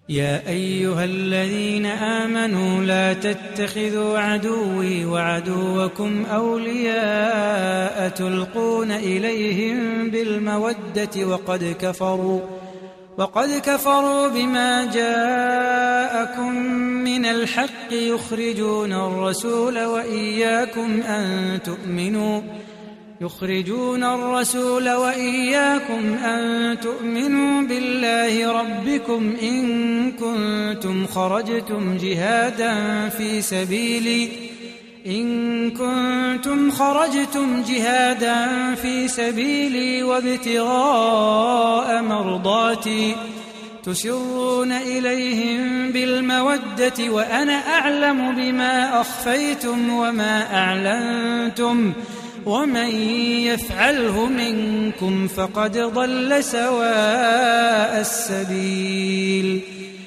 يا أيها الذين آمنوا لا تتخذوا عدوي وعدوكم أولياء تلقون إليهم بالمودة وقد كفروا بما جاءكم من الحق يخرجون الرسول وإياكم أن تؤمنوا بالله ربكم إن كنتم خرجتم جهادا في سبيلي وابتغاء مرضاتي تسرون إليهم بالمودة وأنا أعلم بما أخفيتم وما أعلنتم ومن يفعله منكم فقد ضل سواء السبيل